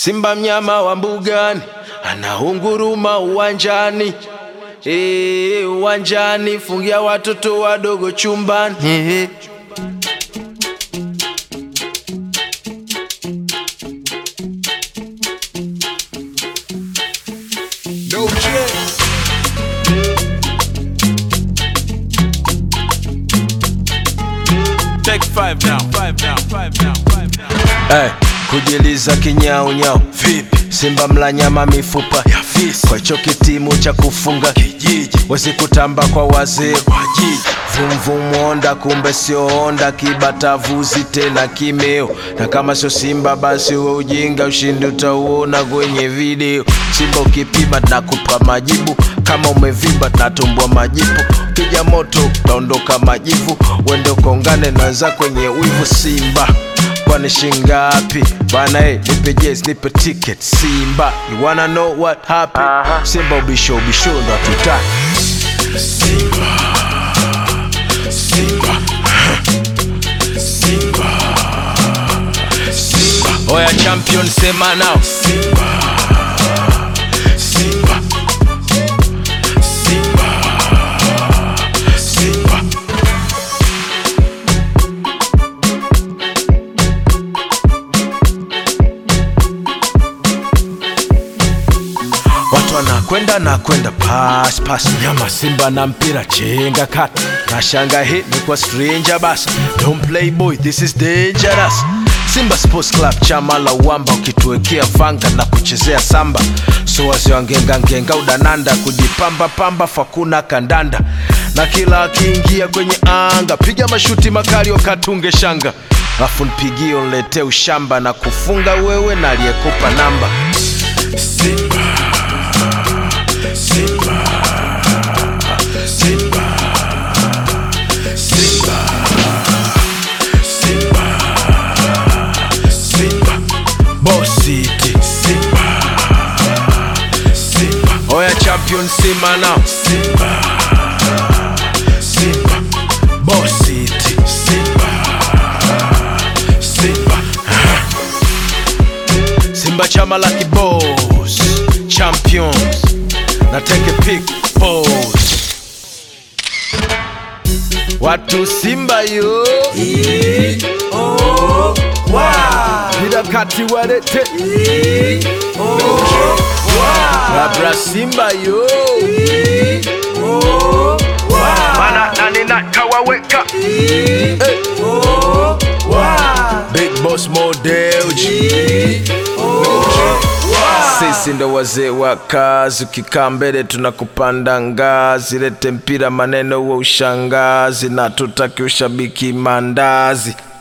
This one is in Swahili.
Simba mnyama wa mbugani, anaunguruma uwanjani. Uwanjani, fungia watoto wadogo chumbani. Take 5 now, 5 now, 5 now, 5 now. Hey, kujiliza kinyao nyao. Vipi? Simba mla nyama mifupa ya fisi. Kwa choki timu cha kufunga kijiji. Wezi kutamba kwa wazee kwa jiji. Vumvumu onda kumbe sio onda. Kibata vuzi tena kimeo. Na kama sio Simba basi we ujinga. Ushindi utauona kwenye video. Simba ukipima na kupa majibu. Kama umevimba na tumbua majibu. Kija moto utaondoka majivu. Wende ukongane na wenzako kwenye wivu. Simba kwani shingapi? Bana nipe jezi, nipe ticket. Simba, you wanna know what happened? Simba ubisho ndo tutaki. Simba, Simba, Simba, Simba. Oya champion sema now. Simba, Simba, Simba, Simba. Watu wanakwenda pass nyama. Simba na mpira chenga kata. Na shanga hit ni kwa stranger bas. Don't play boy, this is dangerous. Simba Sports Club chama la uwamba. Ukituwekea vanga na kuchezea samba. So wazee wangenga udananda. Kujipamba pamba fakuna kandanda. Na kila akiingia kwenye anga piga mashuti makali wakatunge shanga. Afu nipigie unlete ushamba. Na kufunga wewe na aliyekupa namba. Simba, Simba, Simba, Simba, Simba, Simba, Boss City. Simba, Simba. Oya champion Simba now. Simba, Simba, Boss City. Simba, Simba. Simba chama la kiboss. Champions. Na take a pic pose. Watu Simba yo. Vida kati warete. Labra Simba yo. Mana nani na kawaweka. Big boss model G. Sisi ndo wazee wa kazi. Ukikaa mbele tunakupanda ngazi. Lete mpira maneno wa ushangazi. Na tutaki ushabiki mandazi.